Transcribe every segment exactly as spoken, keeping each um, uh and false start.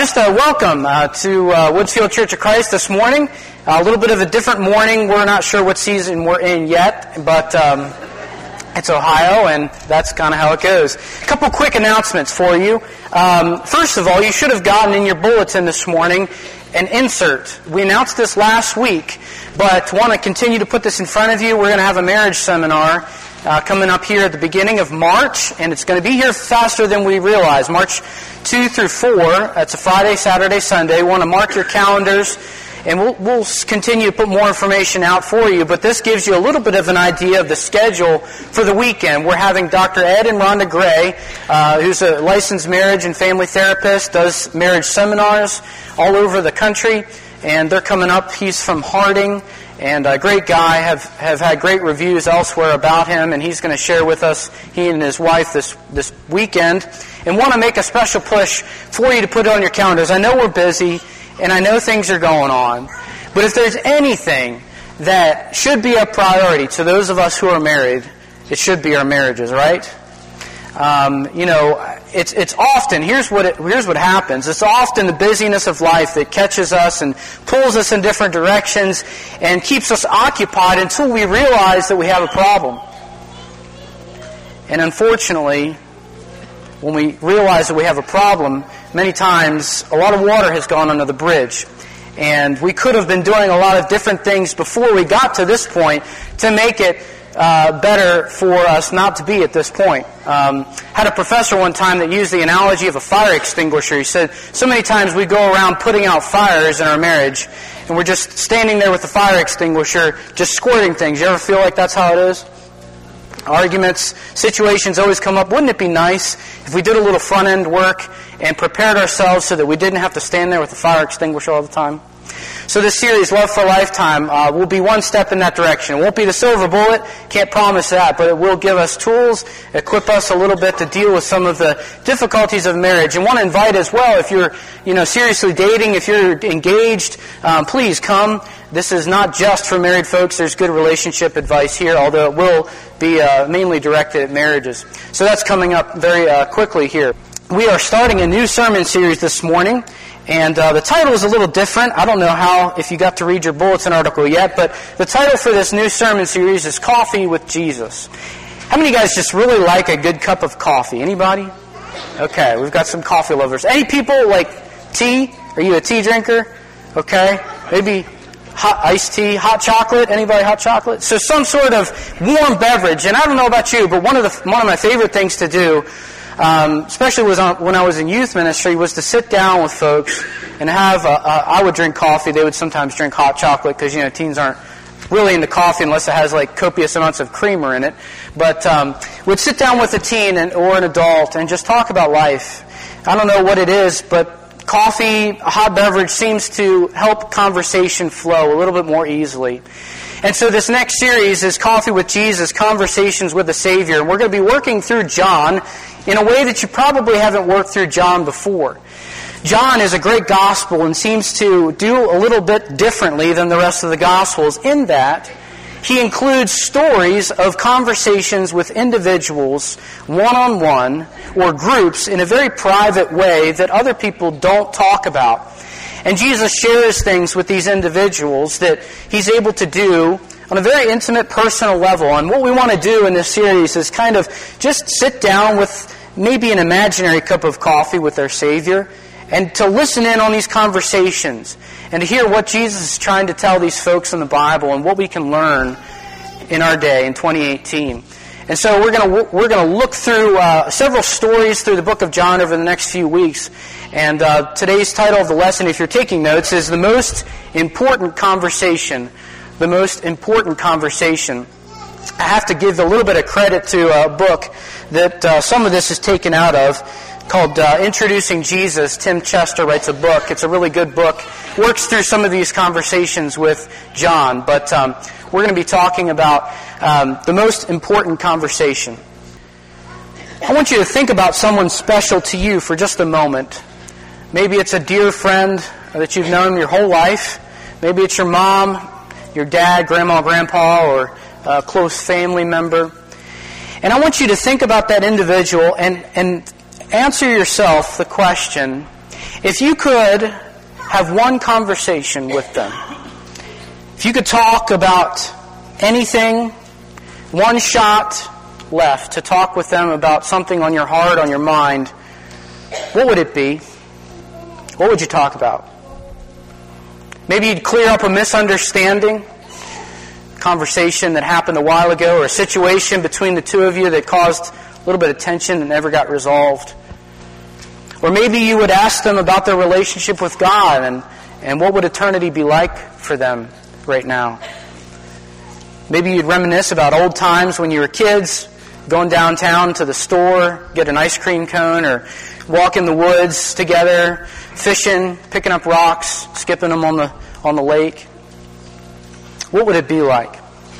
Just uh, welcome uh, to uh, Woodsfield Church of Christ this morning. Uh, a little bit of a different morning. We're not sure what season we're in yet, but um, it's Ohio, and that's kind of how it goes. A couple quick announcements for you. Um, first of all, you should have gotten in your bulletin this morning an insert. We announced this last week, but want to continue to put this in front of you. We're going to have a marriage seminar Uh, coming up here at the beginning of March, and it's going to be here faster than we realize. March two through four, that's a Friday, Saturday, Sunday. We want to mark your calendars, and we'll, we'll continue to put more information out for you, but this gives you a little bit of an idea of the schedule for the weekend. We're having Doctor Ed and Rhonda Gray, uh, who's a licensed marriage and family therapist, does marriage seminars all over the country, and they're coming up. He's from Harding. And a great guy, have, have had great reviews elsewhere about him, and he's going to share with us, he and his wife, this, this weekend. And want to make a special push for you to put it on your calendars. I know we're busy, and I know things are going on. But if there's anything that should be a priority to those of us who are married, it should be our marriages, right? Um, you know, it's it's often, here's what it, here's what happens. It's often the busyness of life that catches us and pulls us in different directions and keeps us occupied until we realize that we have a problem. And unfortunately, when we realize that we have a problem, many times a lot of water has gone under the bridge. And we could have been doing a lot of different things before we got to this point to make it Uh, better for us not to be at this point. Um, had a professor one time that used the analogy of a fire extinguisher. He said, so many times we go around putting out fires in our marriage, and we're just standing there with the fire extinguisher, just squirting things. You ever feel like that's how it is? Arguments, situations always come up. Wouldn't it be nice if we did a little front-end work and prepared ourselves so that we didn't have to stand there with the fire extinguisher all the time? So this series, Love for a Lifetime, uh, will be one step in that direction. It won't be the silver bullet, can't promise that, but it will give us tools, equip us a little bit to deal with some of the difficulties of marriage. And want to invite as well, if you're, you know, seriously dating, if you're engaged, um, please come. This is not just for married folks. There's good relationship advice here, although it will be uh, mainly directed at marriages. So that's coming up very uh, quickly here. We are starting a new sermon series this morning. And uh, the title is a little different. I don't know how, if you got to read your bulletin article yet, but the title for this new sermon series is Coffee with Jesus. How many of you guys just really like a good cup of coffee? Anybody? Okay, we've got some coffee lovers. Any people like tea? Are you a tea drinker? Okay, maybe hot iced tea, hot chocolate. Anybody hot chocolate? So some sort of warm beverage. And I don't know about you, but one of the one of my favorite things to do, Um, especially was on, when I was in youth ministry, was to sit down with folks and have, a, a, I would drink coffee. They would sometimes drink hot chocolate because, you know, teens aren't really into coffee unless it has, like, copious amounts of creamer in it. But um, would sit down with a teen and, or an adult and just talk about life. I don't know what it is, but coffee, a hot beverage, seems to help conversation flow a little bit more easily. And so this next series is Coffee with Jesus, Conversations with the Savior. And we're going to be working through John in a way that you probably haven't worked through John before. John is a great gospel and seems to do a little bit differently than the rest of the gospels in that he includes stories of conversations with individuals one-on-one or groups in a very private way that other people don't talk about. And Jesus shares things with these individuals that he's able to do on a very intimate, personal level. And what we want to do in this series is kind of just sit down with maybe an imaginary cup of coffee with our Savior and to listen in on these conversations and to hear what Jesus is trying to tell these folks in the Bible and what we can learn in our day in twenty eighteen. And so we're going to we're going to look through uh, several stories through the book of John over the next few weeks. And uh, today's title of the lesson, if you're taking notes, is The Most Important Conversation. The Most Important Conversation. I have to give a little bit of credit to a book that uh, some of this is taken out of called uh, Introducing Jesus. Tim Chester writes a book. It's a really good book. Works through some of these conversations with John. But um, we're going to be talking about um, the most important conversation. I want you to think about someone special to you for just a moment. Maybe it's a dear friend that you've known your whole life. Maybe it's your mom, your dad, grandma, grandpa, or a close family member. And I want you to think about that individual and, and answer yourself the question, if you could have one conversation with them, if you could talk about anything, one shot left to talk with them about something on your heart, on your mind, what would it be? What would you talk about? Maybe you'd clear up a misunderstanding, conversation that happened a while ago, or a situation between the two of you that caused a little bit of tension and never got resolved. Or maybe you would ask them about their relationship with God and, and what would eternity be like for them right now. Maybe you'd reminisce about old times when you were kids, going downtown to the store, get an ice cream cone, or walk in the woods together, fishing, picking up rocks, skipping them on the on the lake. What would it be like?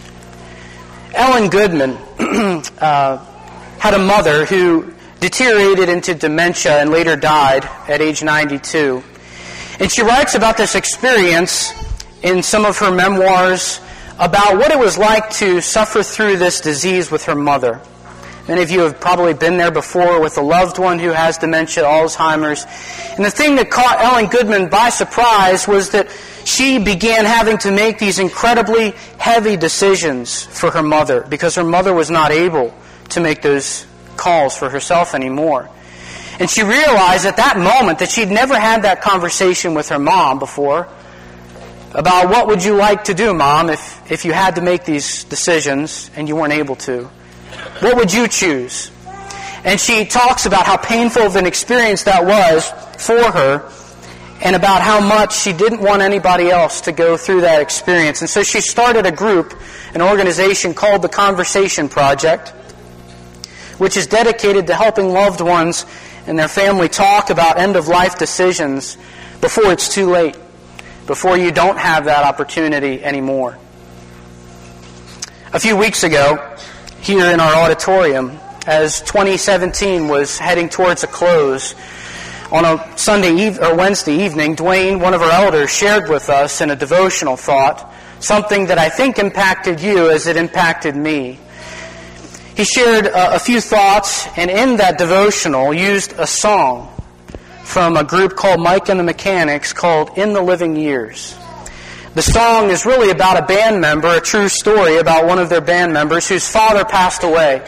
Ellen Goodman uh, had a mother who deteriorated into dementia and later died at age ninety-two. And she writes about this experience in some of her memoirs about what it was like to suffer through this disease with her mother. Many of you have probably been there before with a loved one who has dementia, Alzheimer's. And the thing that caught Ellen Goodman by surprise was that she began having to make these incredibly heavy decisions for her mother because her mother was not able to make those calls for herself anymore. And she realized at that moment that she'd never had that conversation with her mom before about what would you like to do, Mom, if, if you had to make these decisions and you weren't able to. What would you choose? And she talks about how painful of an experience that was for her and about how much she didn't want anybody else to go through that experience. And so she started a group, an organization called the Conversation Project, which is dedicated to helping loved ones and their family talk about end-of-life decisions before it's too late, before you don't have that opportunity anymore. A few weeks ago, here in our auditorium, as twenty seventeen was heading towards a close, on a Sunday eve- or Wednesday evening, Dwayne, one of our elders, shared with us in a devotional thought something that I think impacted you as it impacted me. He shared a, a few thoughts, and in that devotional used a song from a group called Mike and the Mechanics called In the Living Years. The song is really about a band member, a true story about one of their band members whose father passed away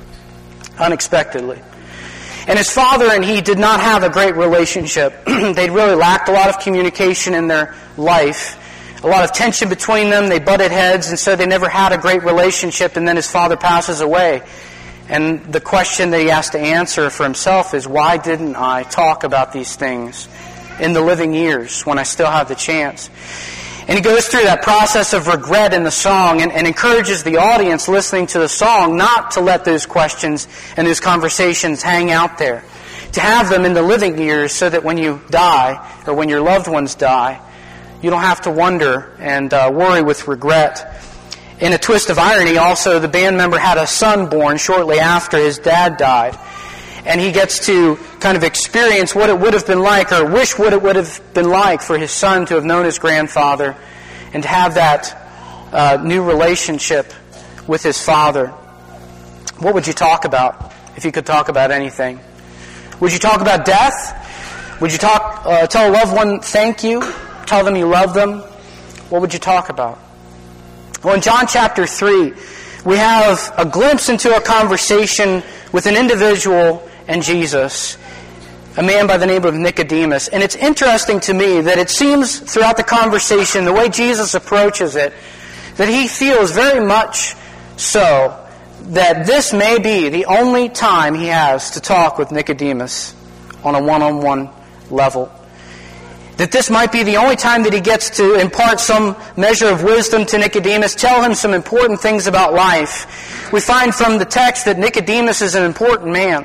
unexpectedly. And his father and he did not have a great relationship. They really lacked a lot of communication in their life, a lot of tension between them. They butted heads, and so they never had a great relationship, and then his father passes away. And the question that he has to answer for himself is, why didn't I talk about these things in the living years when I still have the chance? And he goes through that process of regret in the song and, and encourages the audience listening to the song not to let those questions and those conversations hang out there, to have them in the living years so that when you die or when your loved ones die, you don't have to wonder and uh, worry with regret. In a twist of irony, also, the band member had a son born shortly after his dad died. And he gets to kind of experience what it would have been like, or wish what it would have been like for his son to have known his grandfather and to have that uh, new relationship with his father. What would you talk about if you could talk about anything? Would you talk about death? Would you talk, uh, tell a loved one thank you? Tell them you love them? What would you talk about? Well, in John chapter three, we have a glimpse into a conversation with an individual and Jesus, a man by the name of Nicodemus. And it's interesting to me that it seems throughout the conversation, the way Jesus approaches it, that he feels very much so that this may be the only time he has to talk with Nicodemus on a one-on-one level. That this might be the only time that he gets to impart some measure of wisdom to Nicodemus, tell him some important things about life. We find from the text that Nicodemus is an important man.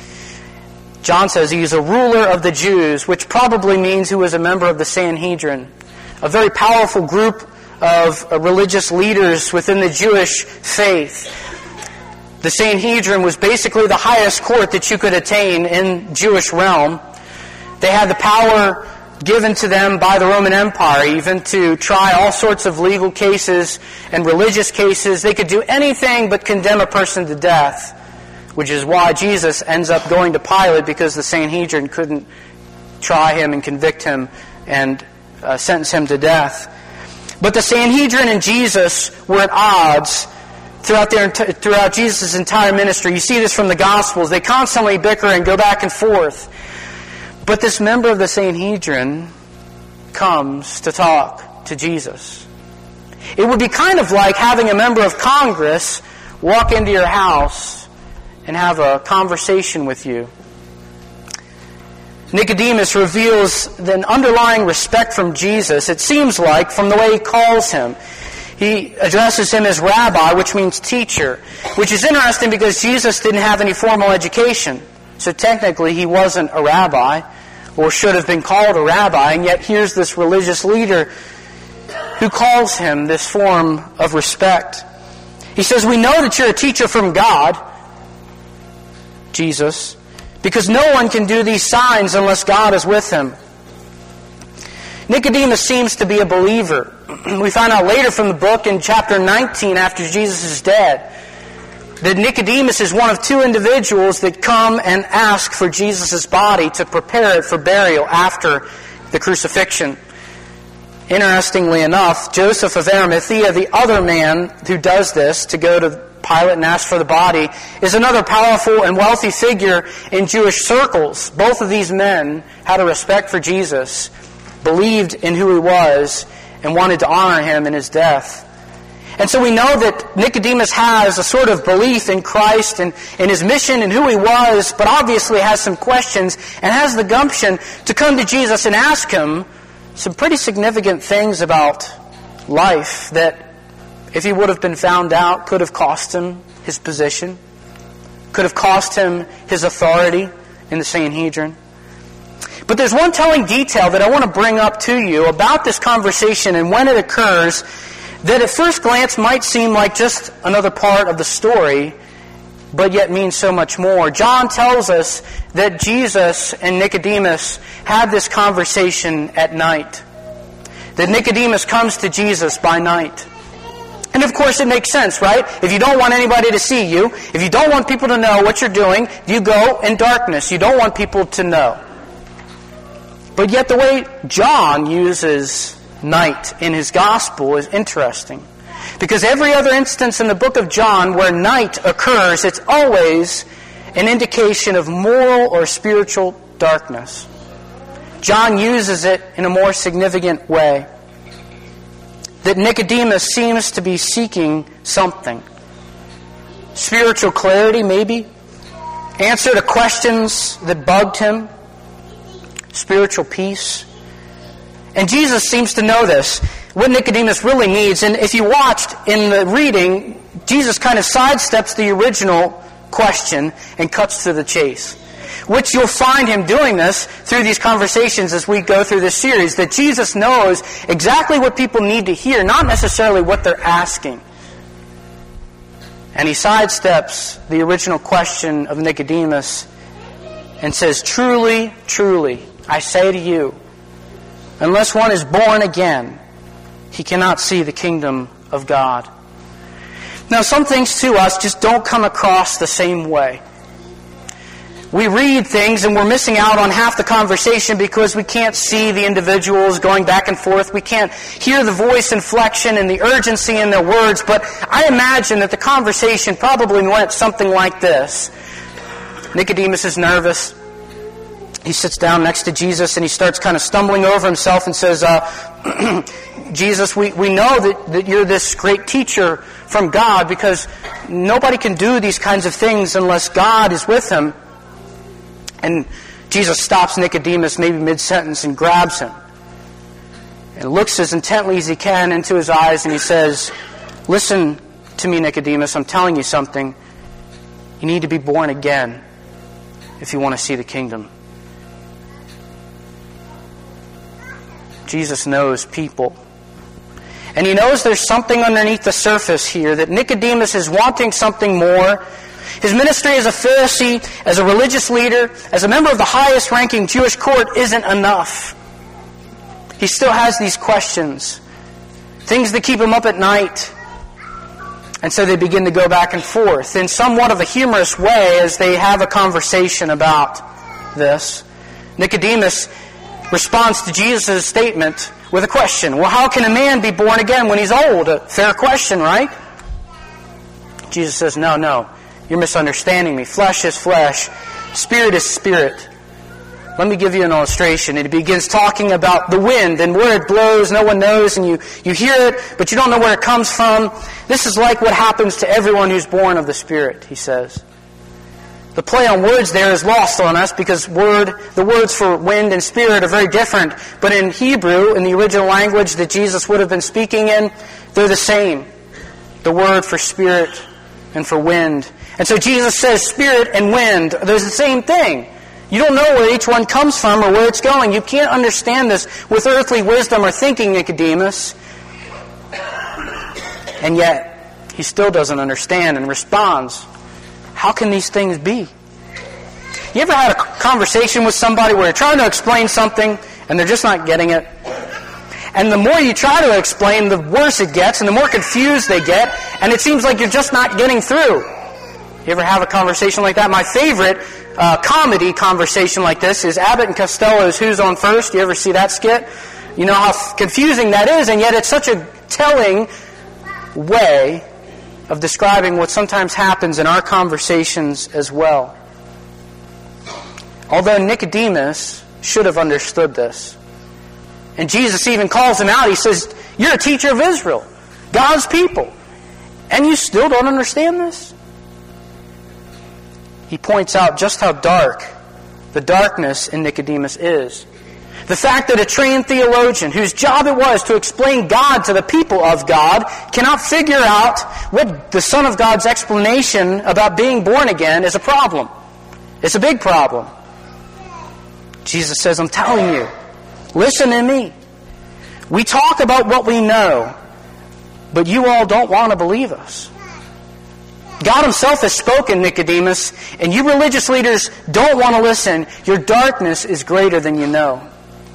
John says he is a ruler of the Jews, which probably means he was a member of the Sanhedrin, a very powerful group of religious leaders within the Jewish faith. The Sanhedrin was basically the highest court that you could attain in Jewish realm. They had the power given to them by the Roman Empire, even to try all sorts of legal cases and religious cases. They could do anything but condemn a person to death, which is why Jesus ends up going to Pilate, because the Sanhedrin couldn't try him and convict him and uh, sentence him to death. But the Sanhedrin and Jesus were at odds throughout their throughout Jesus' entire ministry. You see this from the Gospels. They constantly bicker and go back and forth. But this member of the Sanhedrin comes to talk to Jesus. It would be kind of like having a member of Congress walk into your house and have a conversation with you. Nicodemus reveals an underlying respect from Jesus, it seems like, from the way he calls him. He addresses him as rabbi, which means teacher, which is interesting because Jesus didn't have any formal education. So technically he wasn't a rabbi, or should have been called a rabbi, and yet here's this religious leader who calls him this form of respect. He says, "We know that you're a teacher from God," Jesus, "because no one can do these signs unless God is with him." Nicodemus seems to be a believer. We find out later from the book in chapter nineteen, after Jesus is dead, that Nicodemus is one of two individuals that come and ask for Jesus' body to prepare it for burial after the crucifixion. Interestingly enough, Joseph of Arimathea, the other man who does this to go to Pilate and ask for the body, is another powerful and wealthy figure in Jewish circles. Both of these men had a respect for Jesus, believed in who he was, and wanted to honor him in his death. And so we know that Nicodemus has a sort of belief in Christ and in his mission and who he was, but obviously has some questions and has the gumption to come to Jesus and ask him some pretty significant things about life that, if he would have been found out, could have cost him his position, could have cost him his authority in the Sanhedrin. But there's one telling detail that I want to bring up to you about this conversation and when it occurs that at first glance might seem like just another part of the story, but yet means so much more. John tells us that Jesus and Nicodemus had this conversation at night. That Nicodemus comes to Jesus by night. And of course it makes sense, right? If you don't want anybody to see you, if you don't want people to know what you're doing, you go in darkness. You don't want people to know. But yet the way John uses night in his gospel is interesting. Because every other instance in the book of John where night occurs, it's always an indication of moral or spiritual darkness. John uses it in a more significant way. That Nicodemus seems to be seeking something. Spiritual clarity, maybe. Answer to questions that bugged him. Spiritual peace. And Jesus seems to know this, what Nicodemus really needs. And if you watched in the reading, Jesus kind of sidesteps the original question and cuts to the chase. Which you'll find him doing this through these conversations as we go through this series, that Jesus knows exactly what people need to hear, not necessarily what they're asking. And he sidesteps the original question of Nicodemus and says, "Truly, truly, I say to you, unless one is born again, he cannot see the kingdom of God." Now, some things to us just don't come across the same way. We read things and we're missing out on half the conversation because we can't see the individuals going back and forth. We can't hear the voice inflection and the urgency in their words. But I imagine that the conversation probably went something like this. Nicodemus is nervous. He sits down next to Jesus and he starts kind of stumbling over himself and says, uh, Jesus, we, we know that, that you're this great teacher from God because nobody can do these kinds of things unless God is with him. And Jesus stops Nicodemus maybe mid-sentence and grabs him and looks as intently as he can into his eyes and he says, "Listen to me, Nicodemus, I'm telling you something. You need to be born again if you want to see the kingdom." Jesus knows people. And he knows there's something underneath the surface here, that Nicodemus is wanting something more. His ministry as a Pharisee, as a religious leader, as a member of the highest ranking Jewish court isn't enough. He still has these questions, things that keep him up at night. And so they begin to go back and forth in somewhat of a humorous way as they have a conversation about this. Nicodemus responds to Jesus' statement with a question. Well, how can a man be born again when he's old? A fair question, right? Jesus says, no, no, you're misunderstanding me. Flesh is flesh. Spirit is spirit. Let me give you an illustration. It begins talking about the wind and where it blows. No one knows, and you, you hear it, but you don't know where it comes from. This is like what happens to everyone who's born of the Spirit, he says. The play on words there is lost on us because word, the words for wind and spirit are very different. But in Hebrew, in the original language that Jesus would have been speaking in, they're the same. The word for spirit and for wind. And so Jesus says spirit and wind, they're the same thing. You don't know where each one comes from or where it's going. You can't understand this with earthly wisdom or thinking, Nicodemus. And yet, he still doesn't understand and responds, how can these things be? You ever had a conversation with somebody where you're trying to explain something and they're just not getting it? And the more you try to explain, the worse it gets and the more confused they get, and it seems like you're just not getting through. You ever have a conversation like that? My favorite uh, comedy conversation like this is Abbott and Costello's Who's on First. You ever see that skit? You know how f- confusing that is, and yet it's such a telling way of describing what sometimes happens in our conversations as well. Although Nicodemus should have understood this. And Jesus even calls him out. He says, you're a teacher of Israel, God's people, and you still don't understand this? He points out just how dark the darkness in Nicodemus is. The fact that a trained theologian, whose job it was to explain God to the people of God, cannot figure out what the Son of God's explanation about being born again is a problem. It's a big problem. Jesus says, I'm telling you, listen to me. We talk about what we know, but you all don't want to believe us. God himself has spoken, Nicodemus, and you religious leaders don't want to listen. Your darkness is greater than you know.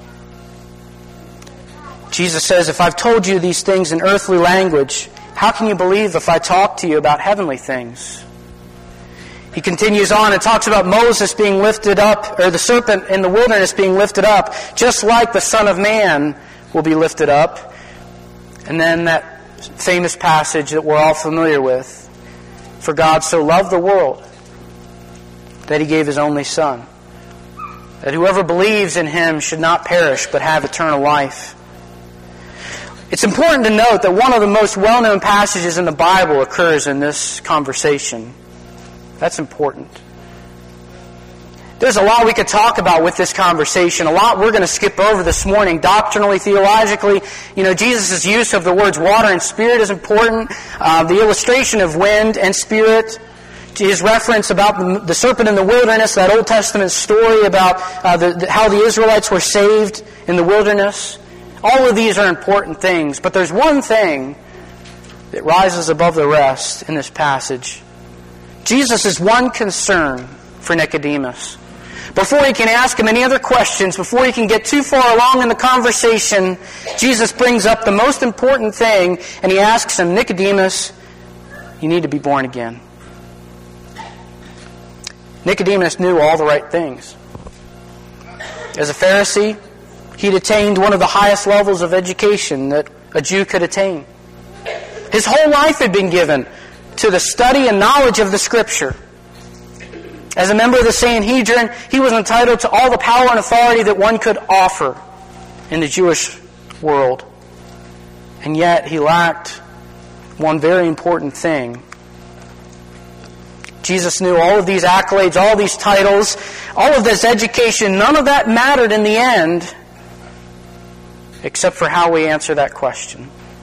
Jesus says, if I've told you these things in earthly language, how can you believe if I talk to you about heavenly things? He continues on and talks about Moses being lifted up, or the serpent in the wilderness being lifted up, just like the Son of Man will be lifted up. And then that famous passage that we're all familiar with. For God so loved the world that He gave His only Son, that whoever believes in Him should not perish but have eternal life. It's important to note that one of the most well-known passages in the Bible occurs in this conversation. That's important. There's a lot we could talk about with this conversation. A lot we're going to skip over this morning, doctrinally, theologically. You know, Jesus' use of the words water and spirit is important. Uh, the illustration of wind and spirit. His reference about the, the serpent in the wilderness, that Old Testament story about uh, the, the, how the Israelites were saved in the wilderness. All of these are important things. But there's one thing that rises above the rest in this passage. Jesus' one concern for Nicodemus. Before he can ask him any other questions, before he can get too far along in the conversation, Jesus brings up the most important thing, and he asks him, Nicodemus, you need to be born again. Nicodemus knew all the right things. As a Pharisee, he'd attained one of the highest levels of education that a Jew could attain. His whole life had been given to the study and knowledge of the Scripture. As a member of the Sanhedrin, he was entitled to all the power and authority that one could offer in the Jewish world. And yet he lacked one very important thing. Jesus knew all of these accolades, all these titles, all of this education. None of that mattered in the end, except for how we answer that question.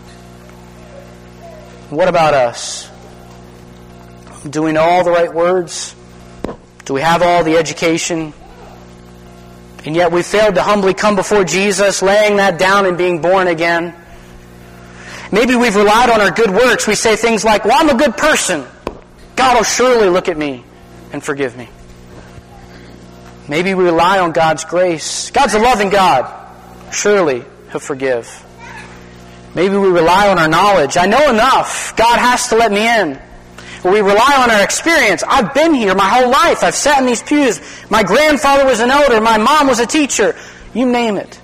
What about us? Do we know all the right words? Do we have all the education? And yet we failed to humbly come before Jesus, laying that down and being born again. Maybe we've relied on our good works. We say things like, well, I'm a good person. God will surely look at me and forgive me. Maybe we rely on God's grace. God's a loving God. Surely He'll forgive. Maybe we rely on our knowledge. I know enough. God has to let me in. Or we rely on our experience. I've been here my whole life. I've sat in these pews. My grandfather was an elder. My mom was a teacher. You name it.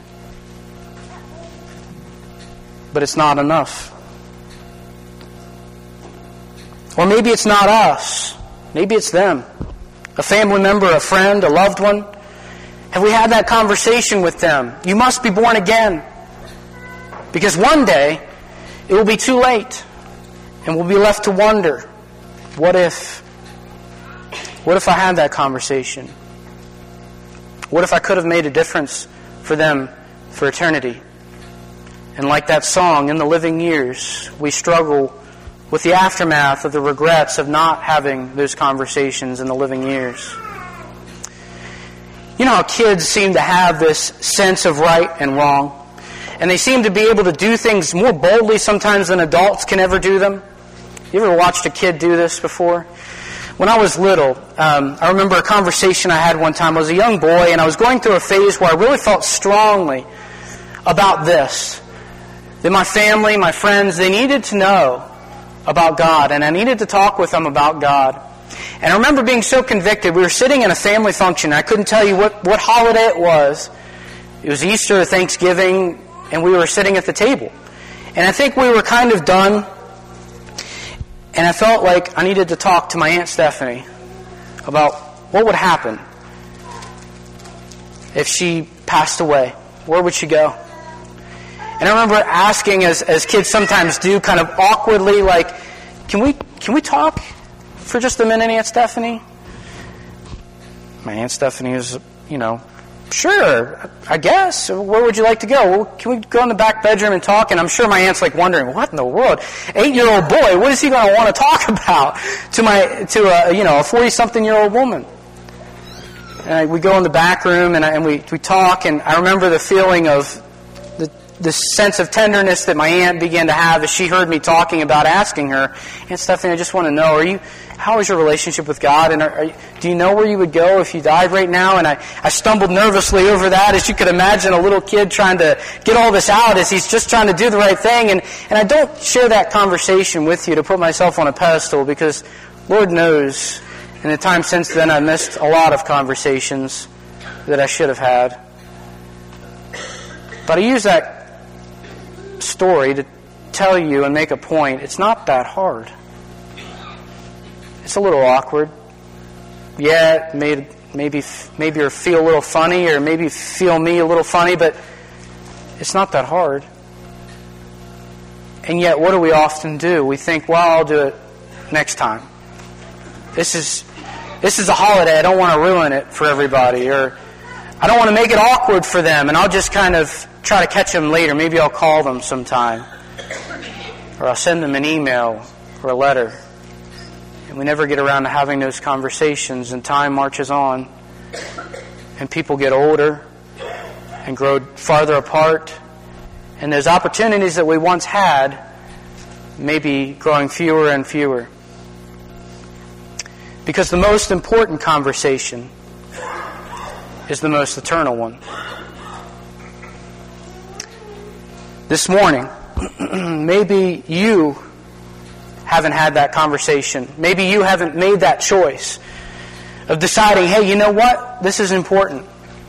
But it's not enough. Or maybe it's not us. Maybe it's them. A family member, a friend, a loved one. Have we had that conversation with them? You must be born again. Because one day, it will be too late. And we'll be left to wonder, what if, what if I had that conversation? What if I could have made a difference for them for eternity? And like that song, in the living years, we struggle with the aftermath of the regrets of not having those conversations in the living years. You know how kids seem to have this sense of right and wrong? And they seem to be able to do things more boldly sometimes than adults can ever do them. You ever watched a kid do this before? When I was little, um, I remember a conversation I had one time. I was a young boy, and I was going through a phase where I really felt strongly about this. That my family, my friends, they needed to know about God, and I needed to talk with them about God. And I remember being so convicted. We were sitting in a family function. I couldn't tell you what, what holiday it was. It was Easter or Thanksgiving, and we were sitting at the table. And I think we were kind of done. And I felt like I needed to talk to my Aunt Stephanie about what would happen if she passed away. Where would she go? And I remember asking, as as kids sometimes do, kind of awkwardly, like, can we can we talk for just a minute, Aunt Stephanie? My Aunt Stephanie was, you know, sure, I guess. Where would you like to go? Well, can we go in the back bedroom and talk? And I'm sure my aunt's like wondering, what in the world? Eight-year-old boy, what is he going to want to talk about to my to a you know a forty-something-year-old woman? And I, we go in the back room and, I, and we we talk, and I remember the feeling of the the sense of tenderness that my aunt began to have as she heard me talking about asking her, Aunt Stephanie, I just want to know, are you? How is your relationship with God? And are, are, do you know where you would go if you died right now? And I, I stumbled nervously over that, as you could imagine, a little kid trying to get all this out as he's just trying to do the right thing. And, and I don't share that conversation with you to put myself on a pedestal, because Lord knows, in the time since then, I missed a lot of conversations that I should have had. But I use that story to tell you and make a point. It's not that hard. It's a little awkward. Yeah, maybe maybe maybe you feel a little funny, or maybe feel me a little funny, but it's not that hard. And yet, what do we often do? We think, well, I'll do it next time. This is this is a holiday. I don't want to ruin it for everybody, or I don't want to make it awkward for them, and I'll just kind of try to catch them later. Maybe I'll call them sometime, or I'll send them an email or a letter. And we never get around to having those conversations, and time marches on, and people get older and grow farther apart, and those opportunities that we once had may be growing fewer and fewer. Because the most important conversation is the most eternal one. This morning, maybe you haven't had that conversation. Maybe you haven't made that choice of deciding, hey, you know what? This is important.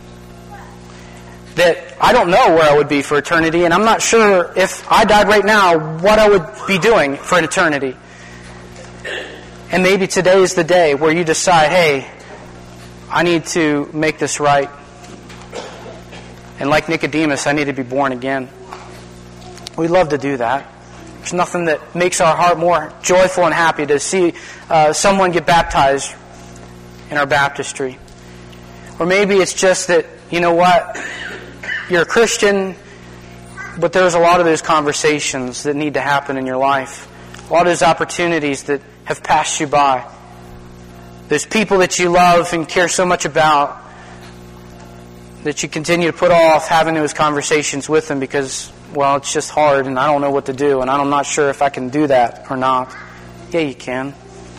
That I don't know where I would be for eternity, and I'm not sure if I died right now what I would be doing for an eternity. And maybe today is the day where you decide, hey, I need to make this right. And like Nicodemus, I need to be born again. We'd love to do that. There's nothing that makes our heart more joyful and happy to see uh, someone get baptized in our baptistry. Or maybe it's just that, you know what, you're a Christian, but there's a lot of those conversations that need to happen in your life. A lot of those opportunities that have passed you by. Those people that you love and care so much about, that you continue to put off having those conversations with them because, well, it's just hard and I don't know what to do and I'm not sure if I can do that or not. Yeah, you can.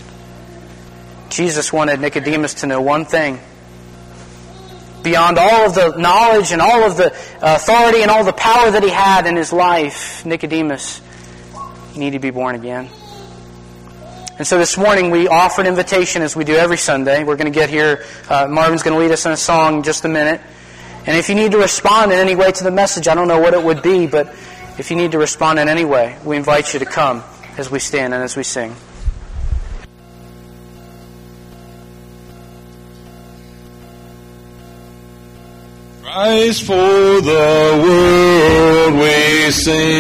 Jesus wanted Nicodemus to know one thing. Beyond all of the knowledge and all of the authority and all the power that he had in his life, Nicodemus, you need to be born again. And so this morning we offer an invitation, as we do every Sunday. We're going to get here. Uh, Marvin's going to lead us in a song in just a minute. And if you need to respond in any way to the message, I don't know what it would be, but if you need to respond in any way, we invite you to come as we stand and as we sing. Christ for the world we sing.